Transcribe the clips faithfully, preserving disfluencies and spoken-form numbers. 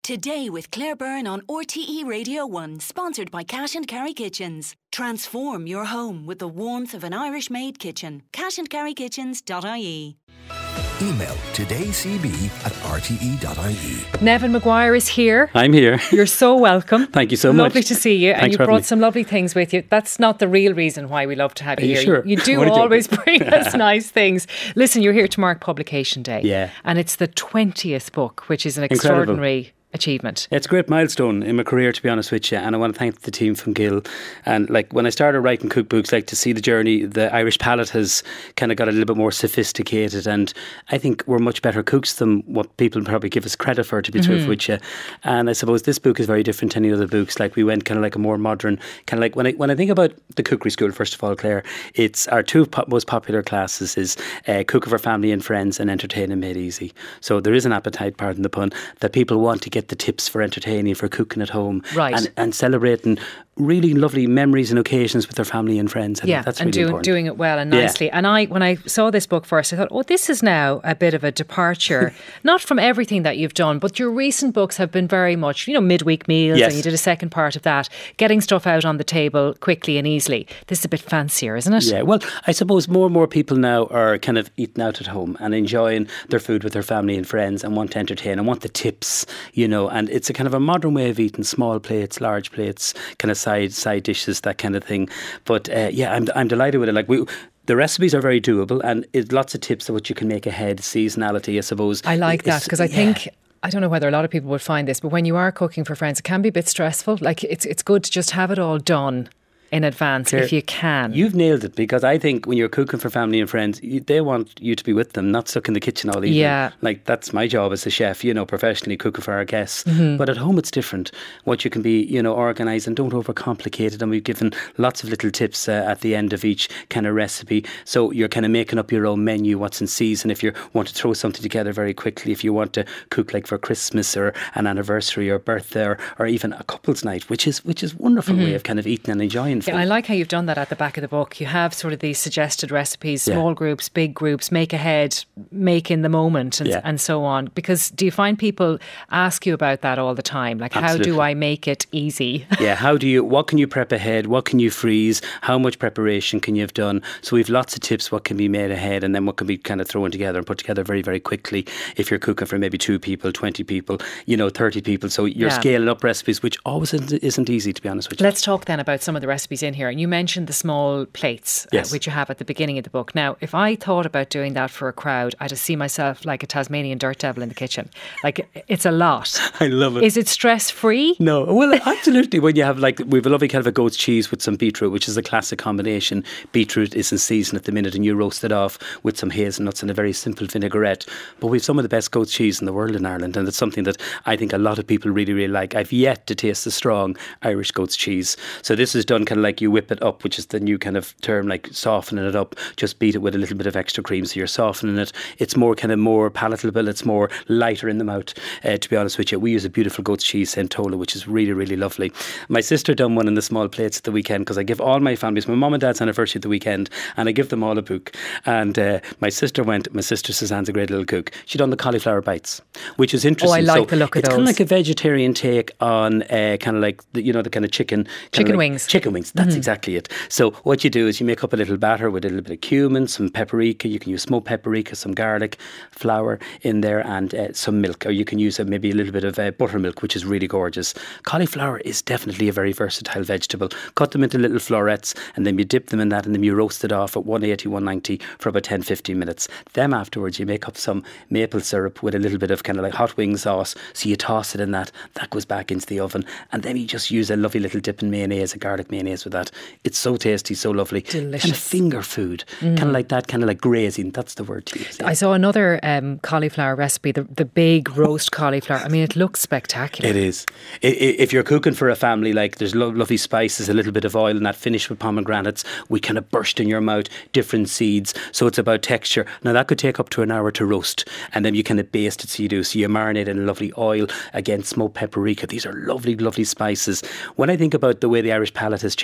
Today with Claire Byrne on R T E Radio one, sponsored by Cash and Carry Kitchens. Transform your home with the warmth of an Irish-made kitchen. cash and carry kitchens dot I E. Email todaycb at r t e dot i e. Nevin Maguire is here. I'm here. You're so welcome. Thank you so much. Lovely to see you. Thanks and you for having brought me. some lovely things with you. That's not the real reason why we love to have you, Are you here. sure? You do What a joke. always bring us nice things. Listen, you're here to mark Publication Day. Yeah. And it's the twentieth book, which is an Incredible. extraordinary achievement. It's a great milestone in my career, to be honest with you, and I want to thank the team from Gill. And like when I started writing cookbooks, like to see the journey, the Irish palate has kind of got a little bit more sophisticated, and I think we're much better cooks than what people probably give us credit for, to be Mm-hmm. truthful with you. And I suppose this book is very different to any other books. Like we went kind of like a more modern kind of like when I when I think about the cookery school, first of all, Claire, it's our two po- most popular classes is uh, Cook for Family and Friends and Entertaining Made Easy. So there is an appetite, pardon the pun, that people want to get the tips for entertaining, for cooking at home, Right. and, and celebrating really lovely memories and occasions with their family and friends. I Yeah, think that's and really do, important. doing it well and Yeah. nicely. And I, when I saw this book first, I thought, oh, this is now a bit of a departure, not from everything that you've done, but your recent books have been very much, you know, midweek meals, Yes. and you did a second part of that, getting stuff out on the table quickly and easily. This is a bit fancier, isn't it? Yeah, well, I suppose more and more people now are kind of eating out at home and enjoying their food with their family and friends and want to entertain and want the tips, you know, and it's a kind of a modern way of eating, small plates, large plates, kind of side side dishes, that kind of thing. But uh, yeah, I'm I'm delighted with it. Like we. The recipes are very doable, and it's lots of tips of what you can make ahead. Seasonality, I suppose. I like that It's- because I yeah. think, I don't know whether a lot of people would find this, but when you are cooking for friends, it can be a bit stressful. Like it's it's good to just have it all done in advance Claire, if you can. You've nailed it, because I think when you're cooking for family and friends, you, they want you to be with them, not stuck in the kitchen all evening. Yeah. Like that's my job as a chef, you know, professionally cooking for our guests. Mm-hmm. But at home it's different. What you can be, you know, organised and don't overcomplicate it. And we've given lots of little tips uh, at the end of each kind of recipe. So you're kind of making up your own menu, what's in season. If you want to throw something together very quickly, if you want to cook like for Christmas or an anniversary or birthday or, or even a couple's night, which is which is a wonderful way of kind of eating and enjoying food. Yeah, I like how you've done that at the back of the book. You have sort of these suggested recipes, Yeah. small groups, big groups, make ahead, make in the moment, and, Yeah. and so on. Because do you find people ask you about that all the time? Like, how do Absolutely. I make it easy? Yeah, how do you, what can you prep ahead? What can you freeze? How much preparation can you have done? So we've lots of tips what can be made ahead and then what can be kind of thrown together and put together very, very quickly if you're cooking for maybe two people, twenty people, you know, thirty people. So you're Yeah. scaling up recipes, which always isn't, isn't easy, to be honest with you. Let's talk then about some of the recipes in here. And you mentioned the small plates, Yes. uh, which you have at the beginning of the book. Now, if I thought about doing that for a crowd, I'd see myself like a Tasmanian dirt devil in the kitchen. Like, it's a lot. I love it. Is it stress-free? No, well, absolutely. When you have like, we have a lovely kind of a goat's cheese with some beetroot, which is a classic combination. Beetroot is in season at the minute, and you roast it off with some hazelnuts and a very simple vinaigrette. But we've some of the best goat's cheese in the world in Ireland, and it's something that I think a lot of people really, really like. I've yet to taste the strong Irish goat's cheese. So this is done kind of like you whip it up, which is the new kind of term, like softening it up. Just beat it with a little bit of extra cream, so you're softening it. It's more kind of more palatable. It's more lighter in the mouth. Uh, to be honest with you, we use a beautiful goat's cheese, Saint Tola, which is really, really lovely. My sister done one in the small plates at the weekend, because I give all my families, my mum and dad's anniversary at the weekend, and I give them all a book. And uh, my sister went, my sister Suzanne's a great little cook. She done the cauliflower bites, which is interesting. Oh, I like so the look of it's kind of those. like a vegetarian take on uh, kind of like the, you know, the kind of chicken kind of Chicken like wings. Chicken wings. That's exactly it. So what you do is you make up a little batter with a little bit of cumin, some paprika. You can use smoked paprika, some garlic, flour in there, and uh, some milk. Or you can use uh, maybe a little bit of uh, buttermilk, which is really gorgeous. Cauliflower is definitely a very versatile vegetable. Cut them into little florets, and then you dip them in that, and then you roast it off at one eighty, one ninety for about ten, fifteen minutes. Then afterwards, you make up some maple syrup with a little bit of kind of like hot wing sauce. So you toss it in that. That goes back into the oven, and then you just use a lovely little dip in mayonnaise, a garlic mayonnaise with that. It's so tasty, so lovely. Delicious. Kind of finger food, kind of like that, kind of like grazing. That's the word to use. I saw another um, cauliflower recipe, the, the big roast cauliflower. I mean, it looks spectacular. It is. I- I- If you're cooking for a family, like there's lo- lovely spices, a little bit of oil, and that finished with pomegranates, we kind of burst in your mouth, different seeds. So it's about texture. Now that could take up to an hour to roast, and then you kind of baste it. So you do. So you marinate in lovely oil, again smoked paprika. These are lovely, lovely spices. When I think about the way the Irish palate has changed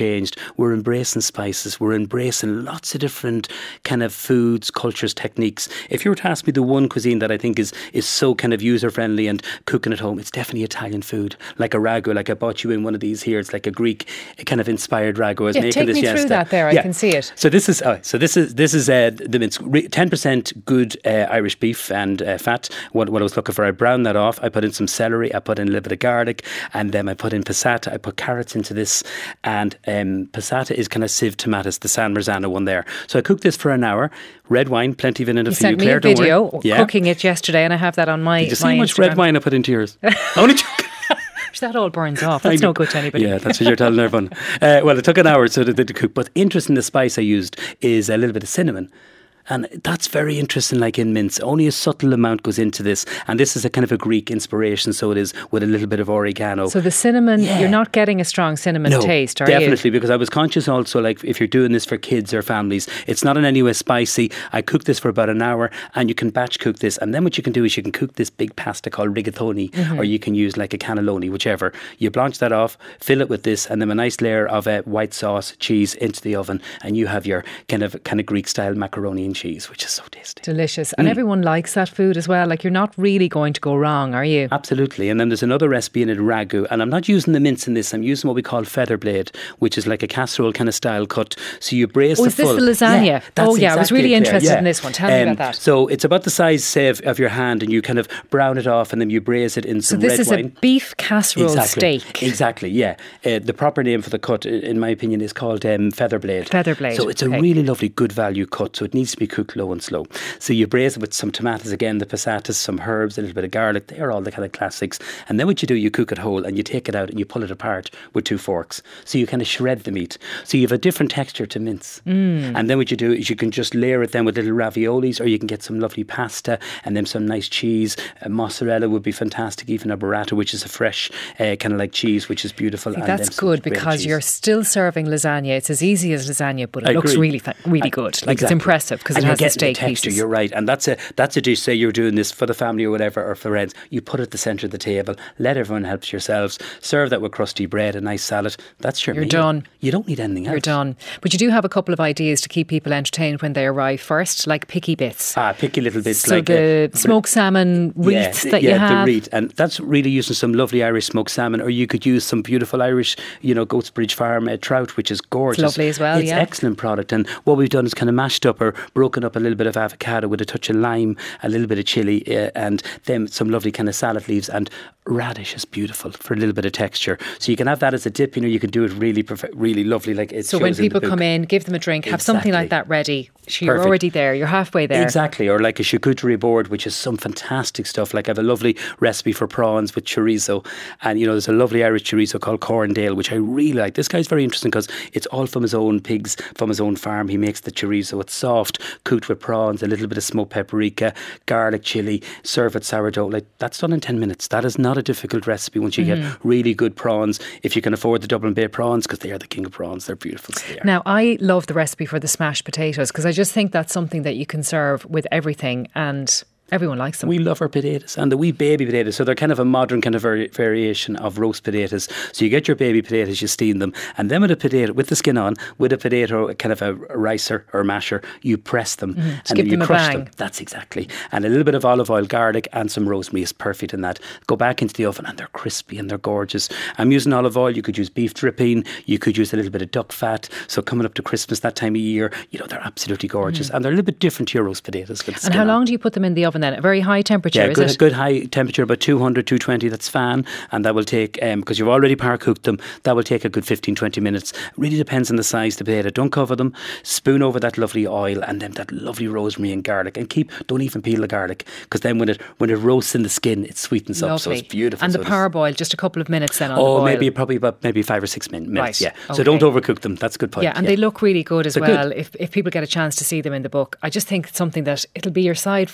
changed. We're embracing spices. We're embracing lots of different kind of foods, cultures, techniques. If you were to ask me the one cuisine that I think is is so kind of user friendly and cooking at home, it's definitely Italian food, like a ragu. Like I bought you in one of these here. It's like a Greek kind of inspired ragu. I was yeah, making take this me yesterday. through that there. I yeah. can see it. So this is uh, so this is this is uh, the mince. ten percent good uh, Irish beef and uh, fat. What what I was looking for, I browned that off. I put in some celery. I put in a little bit of garlic, and then I put in passata. I put carrots into this, and um, passata is kind of sieved tomatoes, the San Marzano one there. So I cooked this for an hour. Red wine, plenty of it in it You for you, sent me Claire. a video yeah. cooking it yesterday, and I have that on my. Did you see my how much Instagram. red wine I put into yours? Only joking. That all burns off. That's no good to anybody. Yeah, that's what you're telling everyone. Uh, well, it took an hour so to, to cook. But interesting, the spice I used is a little bit of cinnamon. And that's very interesting, like in mince. Only a subtle amount goes into this. And this is a kind of a Greek inspiration, so it is with a little bit of oregano. So the cinnamon, Yeah. you're not getting a strong cinnamon no, taste, are definitely, you? because I was conscious also, like if you're doing this for kids or families, it's not in any way spicy. I cooked this for about an hour, and you can batch cook this. And then what you can do is you can cook this big pasta called rigatoni, mm-hmm. or you can use like a cannelloni, whichever. You blanch that off, fill it with this, and then a nice layer of uh, white sauce, cheese into the oven, and you have your kind of kind of Greek style macaroni and cheese, which is so tasty. Delicious. And mm. everyone likes that food as well. Like, you're not really going to go wrong, are you? Absolutely. And then there's another recipe in it, ragu. And I'm not using the mince in this. I'm using what we call feather blade, which is like a casserole kind of style cut. So you braise oh, the is this full. the lasagna? Yeah, that's oh, yeah. exactly I was really it, interested yeah. in this one. Tell um, me about that. So it's about the size, say, of, of your hand, and you kind of brown it off, and then you braise it in some red wine. So this is a beef casserole exactly. steak. Exactly, yeah. Uh, the proper name for the cut, in my opinion, is called um, feather blade. Feather blade. So it's a okay. really lovely, good value cut. So it needs to be cooked low and slow. So you braise it with some tomatoes again, the passatas, some herbs, a little bit of garlic. They are all the kind of classics. And then what you do, you cook it whole, and you take it out and you pull it apart with two forks. So you kind of shred the meat. So you have a different texture to mince. Mm. And then what you do is you can just layer it then with little raviolis, or you can get some lovely pasta and then some nice cheese. Uh, mozzarella would be fantastic, even a burrata, which is a fresh uh, kind of like cheese, which is beautiful. See, and that's good, because you're still serving lasagna. It's as easy as lasagna, but it I looks agree. really, fa- really good. Like, exactly. it's impressive because it and has you're the steak the texture. pieces. You're right, and that's a that's a dish. Say you're doing this for the family or whatever, or for friends. You put it at the centre of the table. Let everyone help yourselves. Serve that with crusty bread, a nice salad. That's your You're meal. done. You don't need anything else. You're done. But you do have a couple of ideas to keep people entertained when they arrive first, like picky bits. Ah, picky little bits. So like the uh, smoked salmon wreaths yeah, that yeah, you have. Yeah, the wreath, and that's really using some lovely Irish smoked salmon, or you could use some beautiful Irish, you know, Goats Bridge Farm uh, trout, which is gorgeous. It's lovely as well. It's yeah, excellent product. And what we've done is kind of mashed up or broken up a little bit of avocado with a touch of lime, a little bit of chilli, uh, and then some lovely kind of salad leaves, and radish is beautiful for a little bit of texture. So you can have that as a dip. You know, you can do it really, perfe- really lovely. Like it so when people come in, give them a drink, have exactly. something like that ready. So you're Perfect. already there. You're halfway there. Exactly, or like a charcuterie board, which is some fantastic stuff. Like I have a lovely recipe for prawns with chorizo, and you know there's a lovely Irish chorizo called Corndale, which I really like. This guy's very interesting because it's all from his own pigs, from his own farm. He makes the chorizo. It's soft, cooked with prawns, a little bit of smoked paprika, garlic, chili, serve with sourdough. Like that's done in ten minutes. That is not a difficult recipe once you mm-hmm. get really good prawns. If you can afford the Dublin Bay prawns, because they are the king of prawns, they're beautiful. So they are. Now I love the recipe for the smashed potatoes, because I just think that's something that you can serve with everything, and everyone likes them. We love our potatoes, and the wee baby potatoes. So they're kind of a modern kind of vari- variation of roast potatoes. So you get your baby potatoes, you steam them, and then with a potato, with the skin on, with a potato, kind of a ricer or masher, you press them mm-hmm. and give then you them crush a bang. them. That's exactly. And a little bit of olive oil, garlic, and some rosemary is perfect in that. Go back into the oven, and they're crispy and they're gorgeous. I'm using olive oil. You could use beef dripping. You could use a little bit of duck fat. So coming up to Christmas that time of year, you know, they're absolutely gorgeous, mm. and they're a little bit different to your roast potatoes. With the and how on. long do you put them in the oven then? A very high temperature. Temperature, yeah, is good, it? good high temperature, about two hundred, two twenty, that's fan, and that will take, um, because you've already par cooked them, that will take a good fifteen, twenty minutes. Really depends on the size of the potato. Don't cover them, spoon over that lovely oil and then that lovely rosemary and garlic, and keep, don't even peel the garlic, because then when it when it roasts in the skin, it sweetens lovely. up, so it's beautiful. And so the parboil, just a couple of minutes then on oh, the boil. maybe probably about maybe five or six min- minutes, right. yeah. Okay. So don't overcook them, that's a good point. Yeah, and yeah. they look really good as They're well. good. If if people get a chance to see them in the book, I just think it's something that it'll be your side for everything.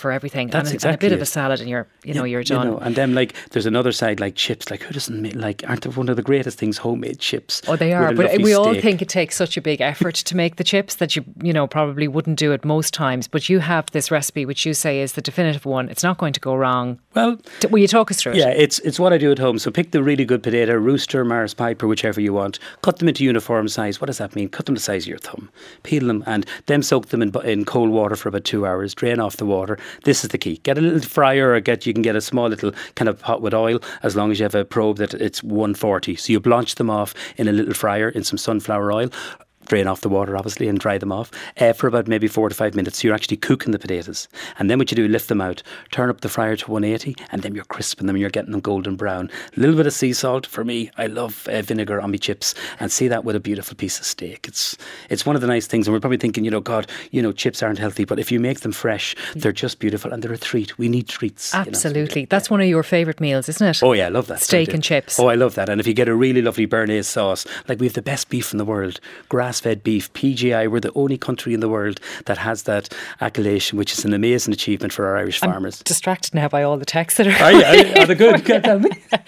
and, That's a, exactly and a bit it. of a salad, and you're you know Yeah, you're done. You know, and then like there's another side like chips. Like who doesn't make, like aren't they one of the greatest things? Homemade chips. Oh, they with are. a But lovely we all steak. think it takes such a big effort to make the chips that you you know probably wouldn't do it most times. But you have this recipe, which you say is the definitive one. It's not going to go wrong. Well, T- Will you talk us through it? yeah, it's it's what I do at home. So pick the really good potato, rooster, Mars Piper, whichever you want. Cut them into uniform size. What does that mean? Cut them the size of your thumb. Peel them and then soak them in, bu- in cold water for about two hours. Drain off the water. This is the key. Get a little fryer, or get you can get a small little kind of pot with oil, as long as you have a probe that it's one forty. So you blanch them off in a little fryer in some sunflower oil. Drain off the water, obviously, and dry them off uh, for about maybe four to five minutes. So you're actually cooking the potatoes. And then what you do, lift them out, turn up the fryer to one eighty, and then you're crisping them and you're getting them golden brown. A little bit of sea salt. For me, I love uh, vinegar on my chips, and see that with a beautiful piece of steak. It's it's one of the nice things. And we're probably thinking, you know, God, you know, chips aren't healthy, but if you make them fresh, they're just beautiful and they're a treat. We need treats. Absolutely. You know? That's one of your favourite meals, isn't it? Oh yeah, I love that. Steak I do. and chips. Oh, I love that. And if you get a really lovely béarnaise sauce, like we have the best beef in the world, grass-fed beef, P G I, we're the only country in the world that has that accolation, which is an amazing achievement for our Irish farmers. I'm distracted now by all the texts that are Are you? Are, you, are they good? Can you tell me?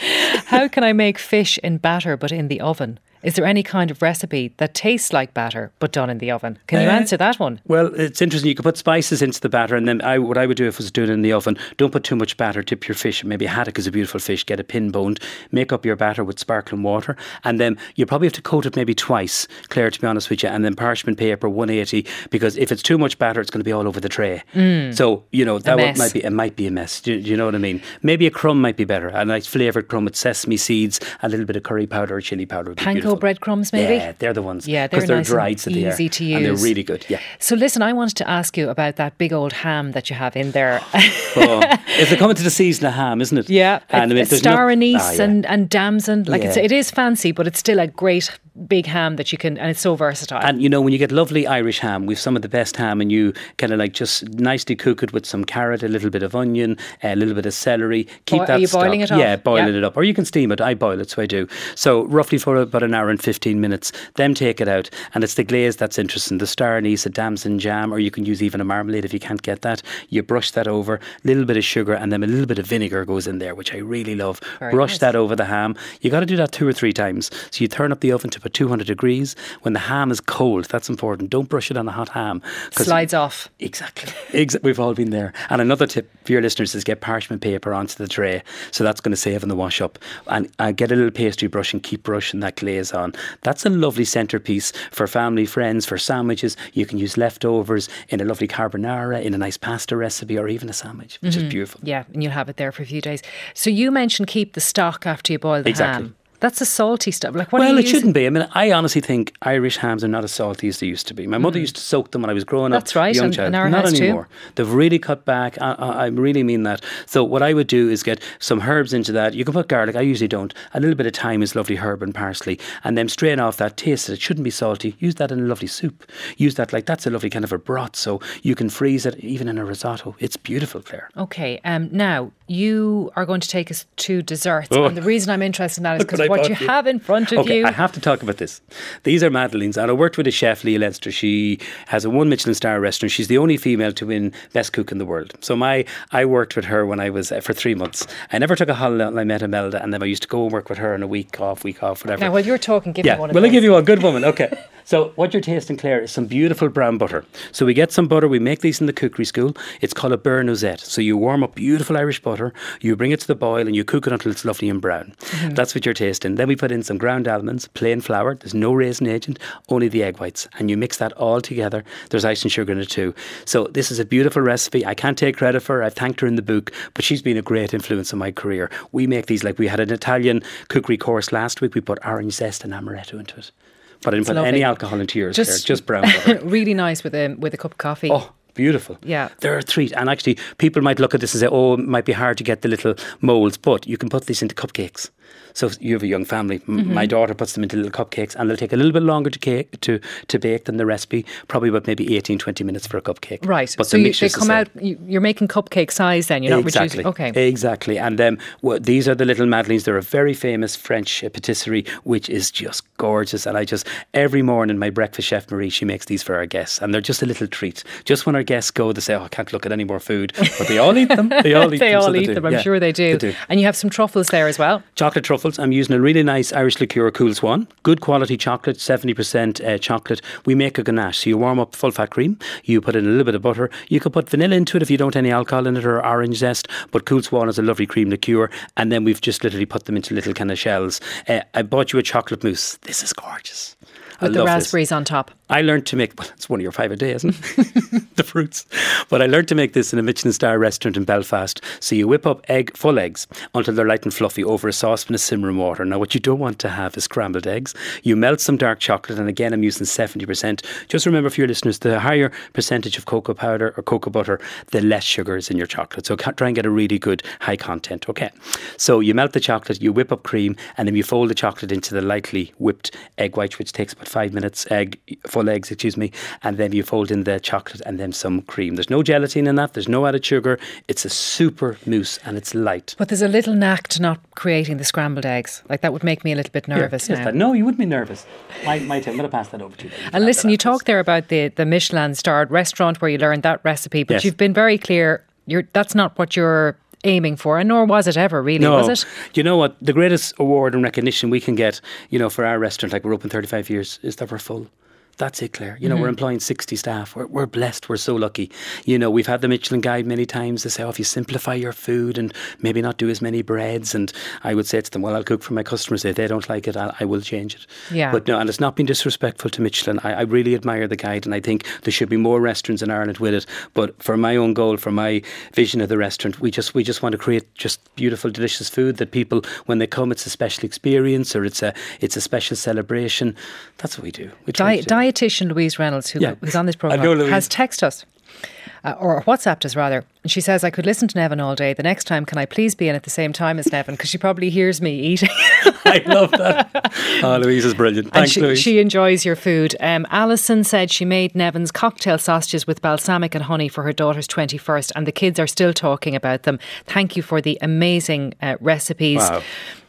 How can I make fish in batter but in the oven? Is there any kind of recipe that tastes like batter but done in the oven? Can you Uh, answer that one? Well, it's interesting. You can put spices into the batter, and then I, what I would do if I was doing it in the oven, don't put too much batter. Tip your fish. Maybe a haddock is a beautiful fish. Get it pin boned. Make up your batter with sparkling water, and then you probably have to coat it maybe twice, Claire, to be honest with you, and then parchment paper one eighty, because if it's too much batter, it's going to be all over the tray. Mm. So you know that mess. might be it might be a mess. Do, do you know what I mean? Maybe a crumb might be better. A nice flavoured crumb with sesame seeds, a little bit of curry powder or chili powder. Would be Panko beautiful. breadcrumbs, maybe? Yeah, they're the ones. Yeah, they're because they're nice dried, and so they are, easy to and they're use. really good. Yeah. So listen, I wanted to ask you about that big old ham that you have in there. Oh, it's coming to the season of ham, isn't it? Yeah, and I mean, it's there's star no- anise Ah, yeah. and, and damson. Like it's, Yeah. it is fancy, but it's still a great big ham that you can, and it's so versatile. And you know, when you get lovely Irish ham, we've some of the best ham, and you kind of like just nicely cook it with some carrot, a little bit of onion, a little bit of celery. Keep Bo- that are you stock. boiling it off? Yeah, boiling Yeah. it up, or you can steam it. I boil it, so I do. So roughly for about an hour and fifteen minutes. Then take it out, and it's the glaze that's interesting. The star anise, a damson jam, or you can use even a marmalade if you can't get that. You brush that over, a little bit of sugar, and then a little bit of vinegar goes in there, which I really love. Very brush nice. that over the ham. You got to do that two or three times. So you turn up the oven to about two hundred degrees. When the ham is cold, that's important. Don't brush it on a hot ham. 'cause- Slides off. Exactly. Exa- We've all been there. And another tip for your listeners is get parchment paper onto the tray. So that's going to save in the wash up. And uh, get a little pastry brush and keep brushing that glaze on. That's a lovely centrepiece for family, friends, for sandwiches. You can use leftovers in a lovely carbonara, in a nice pasta recipe, or even a sandwich, which is beautiful. Yeah, and you'll have it there for a few days. So you mentioned keep the stock after you boil the Exactly. ham. That's a salty stuff. Like what are Well, you it using? shouldn't be. I mean, I honestly think Irish hams are not as salty as they used to be. My mother used to soak them when I was growing up. That's right, a young and- child. and our Not has too. anymore. They've really cut back. I, I, I really mean that. So what I would do is get some herbs into that. You can put garlic. I usually don't. A little bit of thyme is lovely, herb and parsley, and then strain off that taste. It shouldn't be salty. Use that in a lovely soup. Use that like that's a lovely kind of a broth. So you can freeze it even in a risotto. It's beautiful, Claire. Okay, um, now you are going to take us to desserts, Oh. and the reason I'm interested in that is Look because what I what bought you you. have in front of Okay, you. I have to talk about this. These are Madeleines, and I worked with a chef, Leah Leinster. She has a one Michelin star restaurant. She's the only female to win best cook in the world. So my, I worked with her when I was uh, for three months. I never took a holiday until I met Imelda, and then I used to go and work with her on a week off, week off, whatever. Now, while you're talking, give yeah, me one of will those. I give you one? Good woman. Okay. So what you're tasting, Claire, is some beautiful brown butter. So we get some butter. We make these in the cookery school. It's called a beurre noisette. So you warm up beautiful Irish butter. You bring it to the boil and you cook it until it's lovely and brown. Mm-hmm. That's what you're tasting. Then we put in some ground almonds, plain flour. There's no raisin agent, only the egg whites. And you mix that all together. There's icing sugar in it too. So this is a beautiful recipe. I can't take credit for her. I've thanked her in the book, but she's been a great influence on my career. We make these like we had an Italian cookery course last week. We put orange zest and amaretto into it. But I didn't It's put lovely. any alcohol into yours, Just- Claire, just brown butter. really nice with a with a cup of coffee. Oh, beautiful. Yeah. They're a treat. And actually, people might look at this and say, oh, it might be hard to get the little moulds, but you can put this into cupcakes. So if you have a young family, m Mm-hmm. my daughter puts them into little cupcakes, and they'll take a little bit longer to cake to, to bake than the recipe, probably about maybe eighteen, twenty minutes for a cupcake. Right. But so the you, they mixture's the come same. out. You, you're making cupcake size. Then you're not exactly. reducing. Okay. Exactly. And um, well, these are the little Madeleines. They're a very famous French uh, patisserie, which is just gorgeous. And I just, every morning, my breakfast chef Marie, she makes these for our guests. And they're just a little treat. Just when our our guests go, they say, oh, I can't look at any more food. But they all eat them. They all eat they them. all so eat they them, I'm yeah, sure they do. they do. And you have some truffles there as well. Chocolate truffles. I'm using a really nice Irish liqueur, Cool Swan. Good quality chocolate, seventy percent uh, chocolate. We make a ganache. So you warm up full fat cream. You put in a little bit of butter. You could put vanilla into it if you don't have any alcohol in it, or orange zest. But Cool Swan is a lovely cream liqueur. And then we've just literally put them into little kind of shells. Uh, I bought you a chocolate mousse. This is gorgeous. With I the love raspberries this. on top. I learned to make, well, it's one of your five a day, isn't it? The fruits. But I learned to make this in a Michelin star restaurant in Belfast. So you whip up egg, full eggs, until they're light and fluffy over a saucepan of simmering water. Now, what you don't want to have is scrambled eggs. You melt some dark chocolate, and again, I'm using seventy percent. Just remember for your listeners, the higher percentage of cocoa powder or cocoa butter, the less sugar is in your chocolate. So try and get a really good high content, okay? So you melt the chocolate, you whip up cream, and then you fold the chocolate into the lightly whipped egg white, which takes about five minutes, egg, full eggs, excuse me, and then you fold in the chocolate and then some cream. There's no gelatin in that, there's no added sugar. It's a super mousse and it's light. But there's a little knack to not creating the scrambled eggs. Like, that would make me a little bit nervous yeah, now. That. No, you wouldn't be nervous. My, my I'm going to pass that over to you. you and listen, you talked there about the, the Michelin starred restaurant where you learned that recipe, but yes. you've been very clear, you're that's not what you're aiming for, and nor was it ever really, no. was it? You know what? The greatest award and recognition we can get, you know, for our restaurant, like we're open thirty-five years, is that we're full. That's it, Claire. You know, mm-hmm. we're employing sixty staff. We're, we're blessed. We're so lucky. You know, we've had the Michelin Guide many times. They say, oh, if you simplify your food and maybe not do as many breads. And I would say to them, well, I'll cook for my customers. If they don't like it, I'll, I will change it. Yeah. But no, and it's not been disrespectful to Michelin. I, I really admire the guide, and I think there should be more restaurants in Ireland with it. But for my own goal, for my vision of the restaurant, we just we just want to create just beautiful, delicious food that people, when they come, it's a special experience or it's a it's a special celebration. That's what we do. We Di- do. Dietitian Louise Reynolds, who, yeah. who's on this programme, has texted us, uh, or WhatsApped us rather, and she says, I could listen to Nevin all day. The next time, can I please be in at the same time as Nevin? Because she probably hears me eating. I love that. Oh, Louise is brilliant. Thanks, and she, Louise. She enjoys your food. Um, Alison said she made Nevin's cocktail sausages with balsamic and honey for her daughter's twenty-first, and the kids are still talking about them. Thank you for the amazing uh, recipes. Wow.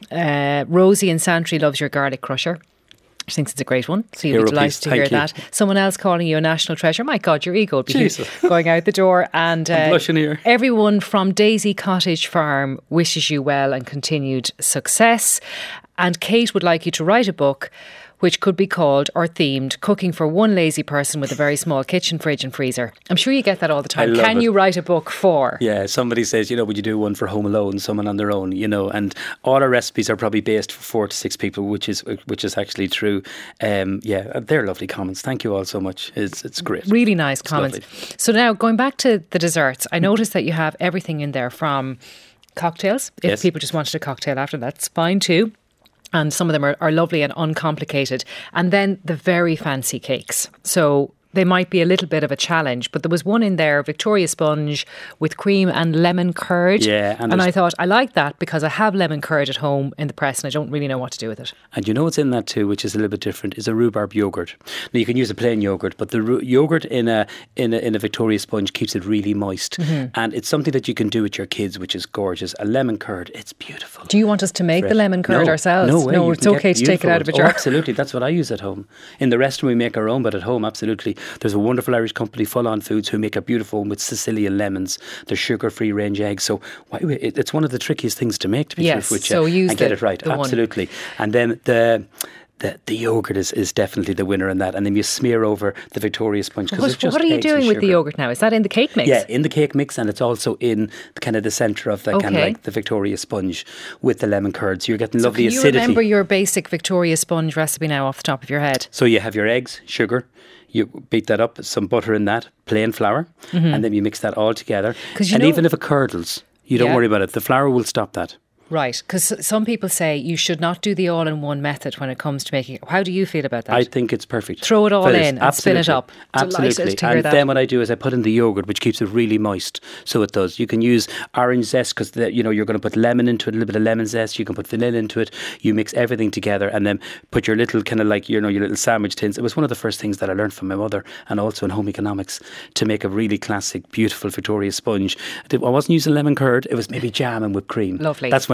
Uh, Rosie in Santry loves your garlic crusher. She thinks it's a great one, so you'll Hero be delighted piece. to Thank hear you. that. Someone else calling you a national treasure. My God, your ego would be Jesus. going out the door. And uh, I'm blushing here. Everyone from Daisy Cottage Farm wishes you well and continued success. And Kate would like you to write a book which could be called or themed Cooking for One Lazy Person with a Very Small Kitchen, Fridge and Freezer. I'm sure you get that all the time. I love Can it. you write a book for? Yeah, somebody says, you know, would you do one for Home Alone, someone on their own, you know, and all our recipes are probably based for four to six people, which is which is actually true. Um, yeah, they're lovely comments. Thank you all so much. It's it's great. Really nice It's comments. lovely. So now going back to the desserts, I noticed that you have everything in there from cocktails. If Yes. people just wanted a cocktail after, that's fine too. And some of them are, are lovely and uncomplicated. And then the very fancy cakes. So they might be a little bit of a challenge, but there was one in there, Victoria sponge with cream and lemon curd. Yeah, and and I there's- thought, I like that because I have lemon curd at home in the press and I don't really know what to do with it. And you know what's in that too, which is a little bit different, is a rhubarb yogurt. Now you can use a plain yogurt, but the ru- yogurt in a in a in a Victoria sponge keeps it really moist, Mm-hmm. and it's something that you can do with your kids, which is gorgeous. A lemon curd, it's beautiful. Do you want us to make the Fresh. lemon curd no, ourselves? No way. No, you it's can get okay to take it beautiful out of a ones. jar. Oh, absolutely, that's what I use at home. In the restaurant we make our own, but at home, absolutely. There's a wonderful Irish company, Full On Foods, who make a beautiful one with Sicilian lemons. They're sugar-free range eggs. So why, it, it's one of the trickiest things to make, to be Yes, truthful with so you, use and get the- it right. the one. Absolutely. And then the... The, the yogurt is, is definitely the winner in that, and then you smear over the Victoria sponge. 'cause What, it's just what are you eggs and doing with the sugar. yogurt now? Is that in the cake mix? Yeah, in the cake mix, and it's also in kind of the centre of the kind of Okay. like the Victoria sponge with the lemon curd. So you're getting So lovely can you acidity. remember your basic Victoria sponge recipe now off the top of your head? So you have your eggs, sugar, you beat that up, some butter in that, plain flour, and then you mix that all together. 'Cause you And know- even if it curdles, you don't Yeah. worry about it. The flour will stop that. Right, because some people say you should not do the all-in-one method when it comes to making it. How do you feel about that? I think it's perfect. Throw it all For this, in and spin it absolutely. up. Delighted Absolutely. to hear and that. then what I do is I put in the yogurt, which keeps it really moist. So it does. You can use orange zest because you know you're going to put lemon into it, a little bit of lemon zest. You can put vanilla into it. You mix everything together and then put your little kind of like you know your little sandwich tins. It was one of the first things that I learned from my mother and also in home economics to make a really classic, beautiful Victoria sponge. I wasn't using lemon curd. It was maybe jam and whipped cream. Lovely. That's my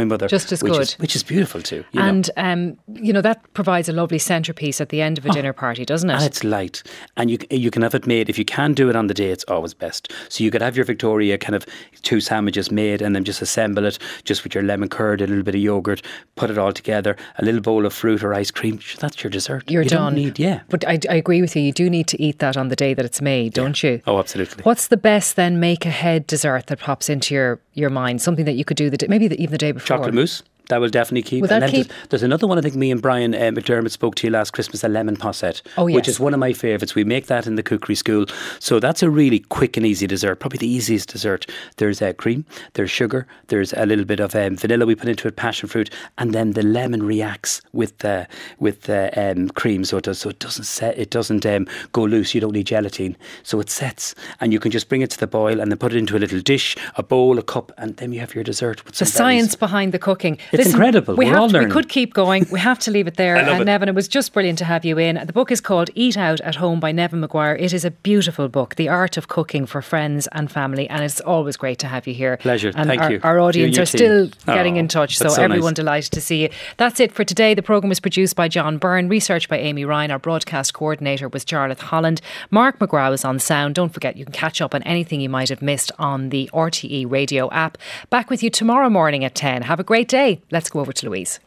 mother. Just as which good. Is, which is beautiful too. You and, know. Um, you know, that provides a lovely centrepiece at the end of a oh, dinner party, doesn't it? And it's light. And you you can have it made. If you can do it on the day, it's always best. So you could have your Victoria kind of two sandwiches made and then just assemble it just with your lemon curd, a little bit of yogurt, put it all together, a little bowl of fruit or ice cream. That's your dessert. You're you done. Don't need, yeah. But I, I agree with you. You do need to eat that on the day that it's made, don't yeah. you? Oh, absolutely. What's the best then make ahead dessert that pops into your, your mind? Something that you could do the day, maybe the, even the day before. Chocolate mousse. That will definitely keep. Will that and then keep? There's, there's another one I think me and Brian uh, McDermott spoke to you last Christmas, a lemon posset, oh, yes. which is one of my favourites. We make that in the cookery school. So that's a really quick and easy dessert, probably the easiest dessert. There's uh, cream, there's sugar, there's a little bit of um, vanilla we put into it, passion fruit, and then the lemon reacts with the with the um, cream, so it does. So it doesn't set, it doesn't um, go loose. You don't need gelatine, so it sets, and you can just bring it to the boil and then put it into a little dish, a bowl, a cup, and then you have your dessert with some the berries. Science behind the cooking. It's Listen, incredible. We We're have all to, learning. We could keep going. We have to leave it there. I love and it. Nevin, it was just brilliant to have you in. The book is called Eat Out at Home by Nevin Maguire. It is a beautiful book, The Art of Cooking for Friends and Family, and it's always great to have you here. Pleasure. And Thank our, you. Our audience you are team. still getting oh, in touch, so, so everyone nice. delighted to see you. That's it for today. The programme was produced by John Byrne, research by Amy Ryan. Our broadcast coordinator was Charlotte Holland. Mark McGrath was on sound. Don't forget, you can catch up on anything you might have missed on the R T E radio app. Back with you tomorrow morning at ten. Have a great day. Let's go over to Louise.